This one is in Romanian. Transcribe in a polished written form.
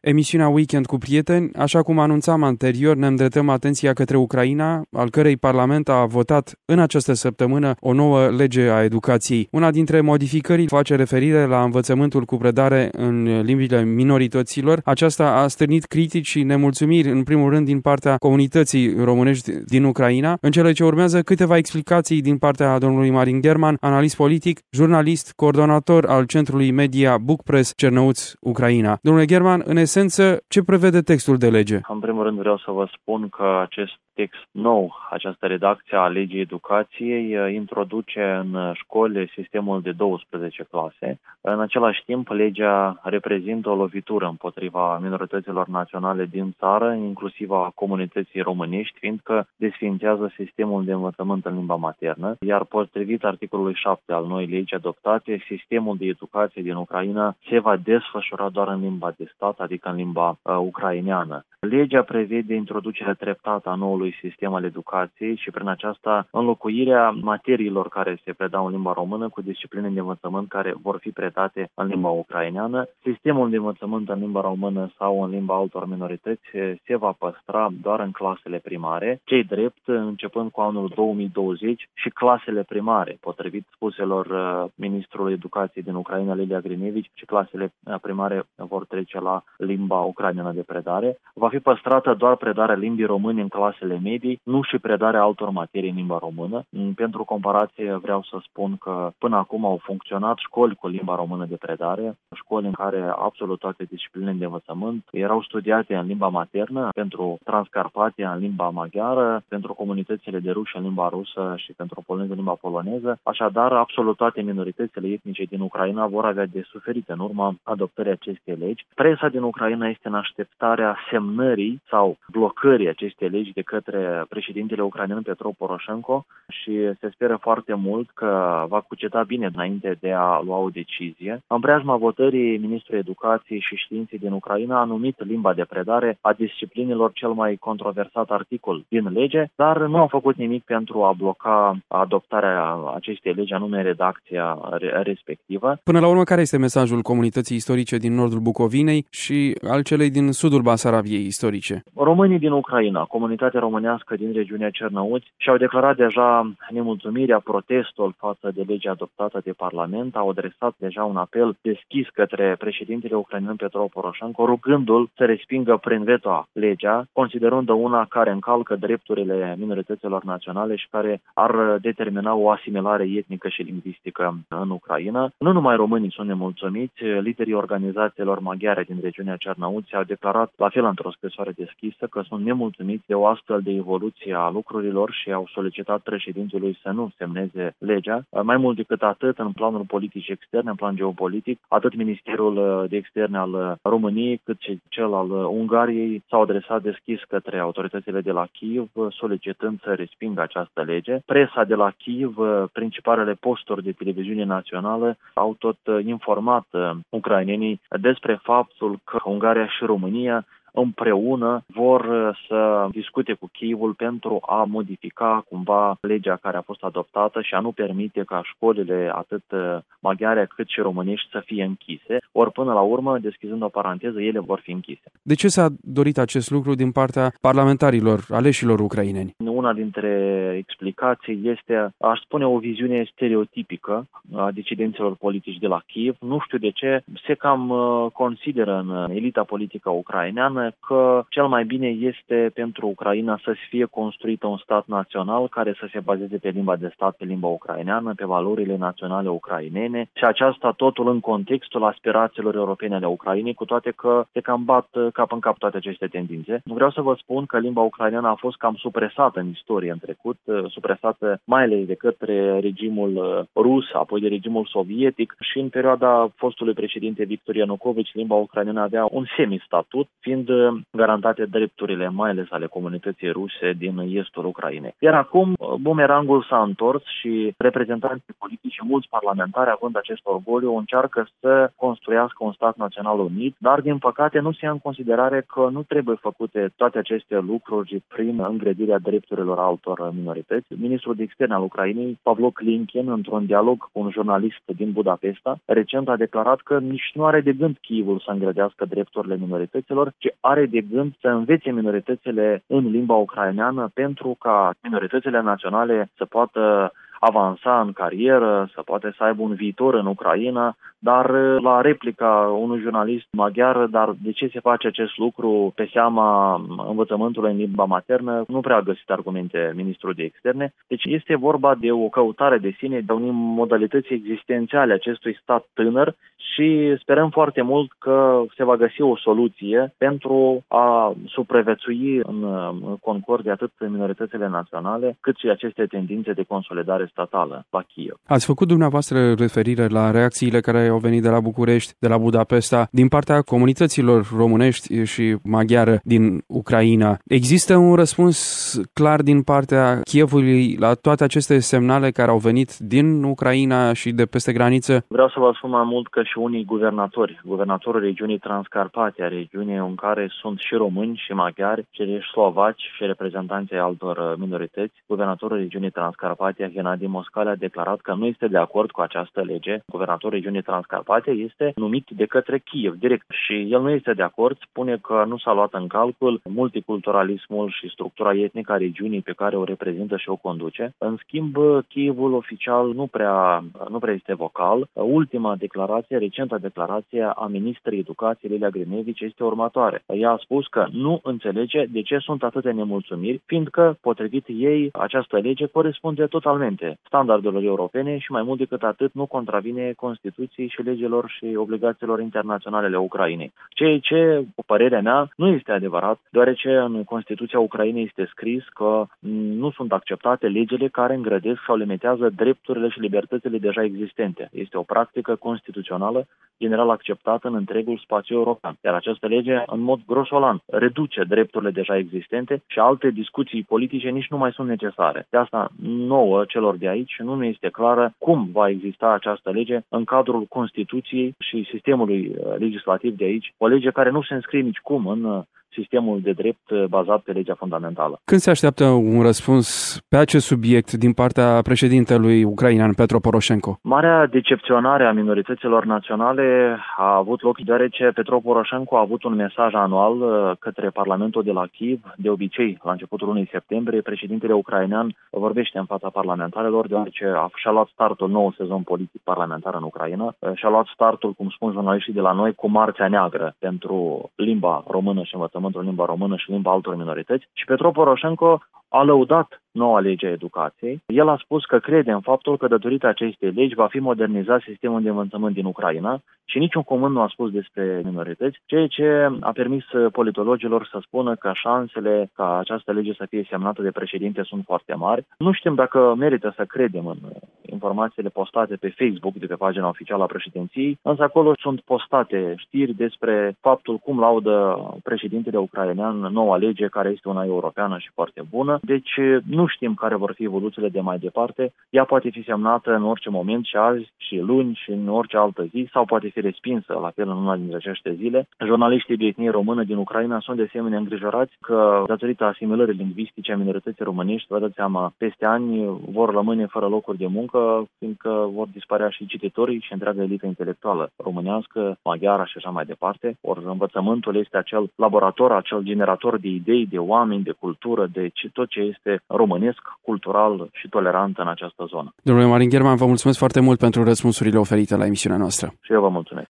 emisiunea Weekend cu prieteni. Așa cum anunțam anterior, ne îndreptăm atenția către Ucraina, al cărei parlament a votat în această săptămână o nouă lege a educației. Una dintre modificări face referire la învățământul cu predare în limbile minorităților. Aceasta a stârnit critici și nemulțumiri, în primul rând, din partea comunității românești din Ucraina. În cele ce urmează, câteva explicații din partea domnului Marin German, analist politic, jurnalist, coordonator al Centrului Media Bookpress Cernăuți, Ucraina. Domnule German, în esență, ce prevede textul de lege? În primul rând vreau să vă spun că acest text nou, această redacție a legii educației, introduce în școli sistemul de 12 clase. În același timp, legea reprezintă o lovitură împotriva minorităților naționale din țară, inclusiv a comunității românești, fiindcă desființează sistemul de învățământ în limba maternă, iar potrivit articolului 7 al noii legi adoptate, sistemul de educație din Ucraina se va desfășura doar în limba de stat, adică în limba ucraineană. Legea prevede introducerea treptată a noului sistem al educației și prin aceasta înlocuirea materiilor care se predau în limba română cu discipline de învățământ care vor fi predate în limba ucraineană. Sistemul de învățământ în limba română sau în limba altor minorități se va păstra doar în clasele primare, cei drept începând cu anul 2020 și clasele primare, potrivit spuselor ministrului educației din Ucraina, Lilia Grinevici, și clasele primare vor trece la limba ucraineană de predare. Va fi păstrată doar predarea limbii române în clasele medii, nu și predarea altor materii în limba română. Pentru comparație vreau să spun că până acum au funcționat școli cu limba română de predare, școli în care absolut toate disciplinele de învățământ erau studiate în limba maternă, pentru Transcarpatia în limba maghiară, pentru comunitățile de ruși în limba rusă și pentru poloneză în limba poloneză. Așadar, absolut toate minoritățile etnice din Ucraina vor avea de suferit în urma adoptării acestei legi. Presa din Ucraina este în așteptarea semnării sau blocării acestei legi de către președintele ucrainean Petro Poroșenko și se speră foarte mult că va cuceta bine înainte de a lua o decizie. În preajma votării, ministrul Educației și Științei din Ucraina a numit limba de predare a disciplinelor cel mai controversat articol din lege, dar nu a făcut nimic pentru a bloca adoptarea acestei legi, anume redacția respectivă. Până la urmă, care este mesajul comunității istorice din nordul Bucovinei și al celei din sudul Basarabiei istorice? Românii din Ucraina, comunitatea românească din regiunea Cernăuți, și-au declarat deja nemulțumirea, protestul față de legea adoptată de Parlament, au adresat deja un apel deschis către președintele ucrainean Petro Poroșenko, rugându-l să respingă prin veto legea, considerând-o una care încalcă drepturile minorităților naționale și care ar determina o asimilare etnică și lingvistică în Ucraina. Nu numai românii sunt nemulțumiți, liderii organizațiilor maghiare din regiunea Cernăuți au declarat la fel într-o scrisoare deschisă că sunt nemulțumiți de o astfel de evoluție a lucrurilor și au solicitat președintelui să nu semneze legea. Mai mult decât atât, în planul politic extern, în plan geopolitic, atât Ministerul de Externe al României cât și cel al Ungariei s-au adresat deschis către autoritățile de la Kiev, solicitând să respingă această lege. Presa de la Kiev, principalele posturi de televiziune națională, au tot informat ucrainenii despre faptul că Ungaria și România împreună vor să discute cu Kievul pentru a modifica cumva legea care a fost adoptată și a nu permite ca școlile atât maghiare cât și românești să fie închise. Ori până la urmă, deschizând o paranteză, ele vor fi închise. De ce s-a dorit acest lucru din partea parlamentarilor, aleșilor ucraineni? Una dintre explicații este, aș spune, o viziune stereotipică a decidenților politici de la Kiev. Nu știu de ce, se cam consideră în elita politică ucraineană că cel mai bine este pentru Ucraina să fie construit un stat național care să se bazeze pe limba de stat, pe limba ucraineană, pe valorile naționale ucrainene și aceasta totul în contextul aspirațiilor europene ale Ucrainei, cu toate că se cam bat cap în cap toate aceste tendințe. Vreau să vă spun că limba ucraineană a fost cam supresată în istorie în trecut, supresată mai ales de către regimul rus, apoi de regimul sovietic și în perioada fostului președinte Victor Ianukovici, limba ucraineană avea un semi-statut, fiind garantate drepturile, mai ales ale comunității ruse din estul Ucrainei. Iar acum bumerangul s-a întors și reprezentanții politici și mulți parlamentari, având acest orgoliu, încearcă să construiască un stat național unit, dar din păcate nu se ia în considerare că nu trebuie făcute toate aceste lucruri prin îngrădirea drepturilor altor minorități. Ministrul de externe al Ucrainei, Pavlo Klinkin, într-un dialog cu un jurnalist din Budapesta, recent a declarat că nici nu are de gând Kievul să îngrădească drepturile minorităților, ci are de gând să învețe minoritățile în limba ucraineană pentru ca minoritățile naționale să poată avansa în carieră, să poate să aibă un viitor în Ucraina, dar la replica unui jurnalist maghiar, dar de ce se face acest lucru pe seama învățământului în limba maternă, nu prea a găsit argumente ministrul de externe. Deci este vorba de o căutare de sine, de unei modalități existențiale acestui stat tânăr și sperăm foarte mult că se va găsi o soluție pentru a supraviețui în concordia atât minoritățile naționale, cât și aceste tendințe de consolidare statală la Kiev. Ați făcut dumneavoastră referire la reacțiile care au venit de la București, de la Budapesta, din partea comunităților românești și maghiară din Ucraina. Există un răspuns clar din partea Kievului la toate aceste semnale care au venit din Ucraina și de peste graniță? Vreau să vă spun mai mult că și unii guvernatorul regiunii Transcarpatia, regiune în care sunt și români și maghiari, și slovaci și reprezentanții altor minorități, guvernatorul regiunii Transcarpatia, Gennady Moscali, a declarat că nu este de acord cu această lege. Guvernatorul regiunii Transcarpatia este numit de către Kiev direct și el nu este de acord, spune că nu s-a luat în calcul multiculturalismul și structura etnică a regiunii pe care o reprezintă și o conduce. În schimb, Kievul oficial nu prea este vocal. Ultima declarație, recenta declarație a ministrei educației, Lilia Grinevici, este următoare. Ea a spus că nu înțelege de ce sunt atâtea nemulțumiri, fiindcă, potrivit ei, această lege corespunde totalmente standardelor europene și mai mult decât atât nu contravine Constituției și legilor și obligațiilor internaționale ale Ucrainei. Ceea ce, cu părerea mea, nu este adevărat, deoarece în Constituția Ucrainei este scris că nu sunt acceptate legile care îngrădesc sau limitează drepturile și libertățile deja existente. Este o practică constituțională general acceptată în întregul spațiu european. Iar această lege, în mod grosolan, reduce drepturile deja existente și alte discuții politice nici nu mai sunt necesare. De asta, nouă celor de aici, nu este clară cum va exista această lege în cadrul Constituției și sistemului legislativ de aici, o lege care nu se înscrie nicicum în sistemul de drept bazat pe legea fundamentală. Când se așteaptă un răspuns pe acest subiect din partea președintelui ucrainean Petro Poroșenko? Marea decepționare a minorităților naționale a avut loc deoarece Petro Poroșenko a avut un mesaj anual către Parlamentul de la Kiev. De obicei, la începutul lunii septembrie, președintele ucrainean vorbește în fața parlamentarilor deoarece și-a luat startul nou sezon politic parlamentar în Ucraina. Și-a luat startul, cum spun jurnaliștii de la noi, cu marțea neagră pentru limba română și învățământul în limba română și limba altor minorități. Și Petro Poroșenko a lăudat noua lege a educației. El a spus că crede în faptul că datorită acestei legi va fi modernizat sistemul de învățământ din Ucraina și niciun cuvânt nu a spus despre minorități, ceea ce a permis politologilor să spună că șansele ca această lege să fie semnată de președinte sunt foarte mari. Nu știm dacă merită să credem în informațiile postate pe Facebook de pe pagina oficială a președinției, însă acolo sunt postate știri despre faptul cum laudă președintele ucrainean noua lege care este una europeană și foarte bună. Deci nu știm care vor fi evoluțiile de mai departe. Ea poate fi semnată în orice moment și azi și luni și în orice altă zi sau poate fi respinsă la fel în una dintre aceste zile. Jurnaliștii de etnie română din Ucraina sunt de asemenea îngrijorați că datorită asimilării lingvistice a minorității românești, vă dați seama, peste ani vor rămâne fără locuri de muncă, fiindcă vor dispărea și cititorii și întreaga elită intelectuală românească, maghiară și așa mai departe. Ori învățământul este acel laborator, acel generator de idei, de oameni, de cultură, de tot ce este românesc, cultural și tolerant în această zonă. Domnule Marin Gherman, vă mulțumesc foarte mult pentru răspunsurile oferite la emisiunea noastră. Și eu vă mulțumesc.